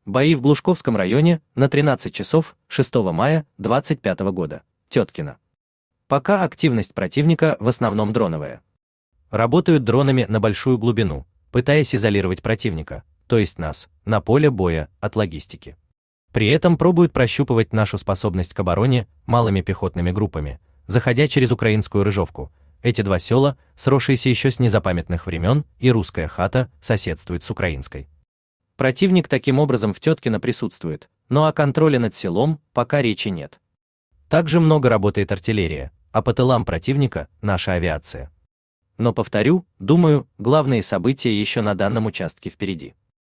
Бои в Глушковском районе на 13 часов 6 мая 25 года. Теткино. Пока активность противника в основном дроновая. Работают дронами на большую глубину, пытаясь изолировать противника, то есть нас, на поле боя от логистики. При этом пробуют прощупывать нашу способность к обороне малыми пехотными группами, заходя через украинскую Рыжовку. Эти два села, сросшиеся еще с незапамятных времен, и русская хата соседствует с украинской. Противник таким образом в Теткино присутствует, но о контроле над селом пока речи нет. Также много работает артиллерия, а по тылам противника наша авиация. Но повторю, думаю, главные события еще на данном участке впереди.